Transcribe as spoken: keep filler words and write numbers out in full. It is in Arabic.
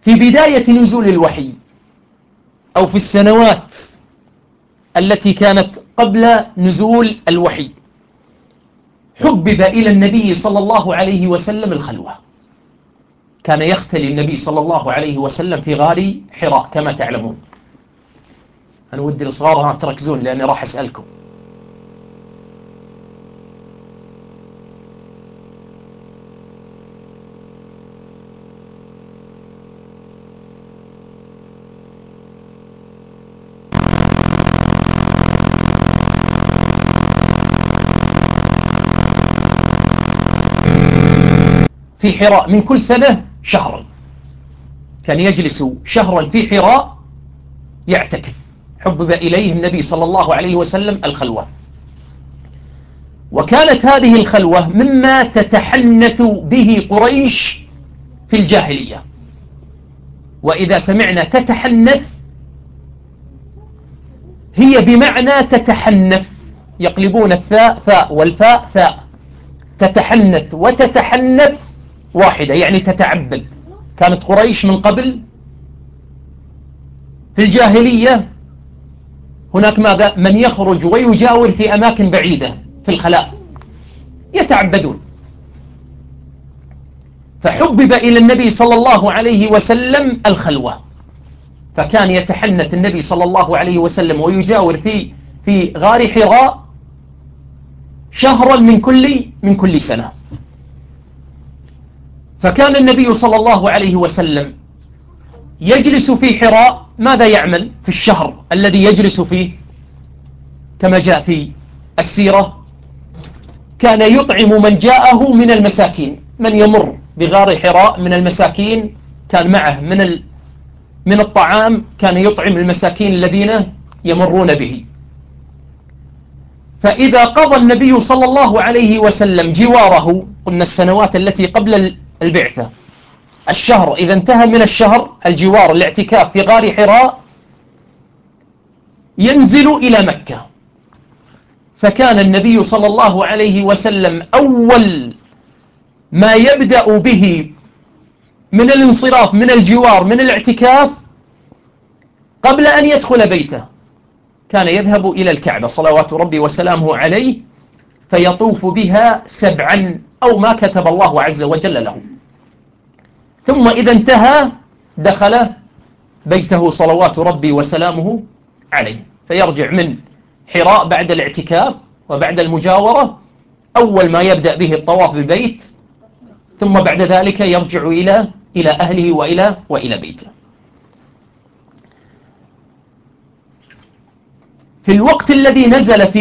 في بداية نزول الوحي أو في السنوات التي كانت قبل نزول الوحي حبب إلى النبي صلى الله عليه وسلم الخلوة. كان يختلي النبي صلى الله عليه وسلم في غار حراء كما تعلمون. أنا ودي الصغار تركزون لأني راح أسألكم. في حراء من كل سنة شهرا، كان يجلس شهرا في حراء يعتكف. حبب إليه النبي صلى الله عليه وسلم الخلوة، وكانت هذه الخلوة مما تتحنث به قريش في الجاهلية. وإذا سمعنا تتحنث هي بمعنى تتحنث، يقلبون الثاء ثاء والفاء ثاء. تتحنث وتتحنث واحدة، يعني تتعبد. كانت قريش من قبل في الجاهلية هناك ماذا؟ من يخرج ويجاور في أماكن بعيدة في الخلاء يتعبدون. فحبب إلى النبي صلى الله عليه وسلم الخلوة، فكان يتحنث النبي صلى الله عليه وسلم ويجاور في في غار حراء شهرا من كل من كل سنة. فكان النبي صلى الله عليه وسلم يجلس في حراء. ماذا يعمل في الشهر الذي يجلس فيه؟ كما جاء في السيرة كان يطعم من جاءه من المساكين، من يمر بغار حراء من المساكين كان معه من ال من الطعام، كان يطعم المساكين الذين يمرون به. فإذا قضى النبي صلى الله عليه وسلم جواره، قلنا السنوات التي قبل البعثة، الشهر إذا انتهى من الشهر الجوار الاعتكاف في غار حراء ينزل إلى مكة. فكان النبي صلى الله عليه وسلم أول ما يبدأ به من الانصراف من الجوار من الاعتكاف قبل أن يدخل بيته كان يذهب إلى الكعبة صلوات ربي وسلامه عليه، فيطوف بها سبعا أو ما كتب الله عز وجل له. ثم إذا انتهى دخل بيته صلوات ربي وسلامه عليه، فيرجع من حراء بعد الاعتكاف وبعد المجاورة. أول ما يبدأ به الطواف بالبيت، ثم بعد ذلك يرجع إلى إلى أهله وإلى وإلى بيته. في الوقت الذي نزل فيه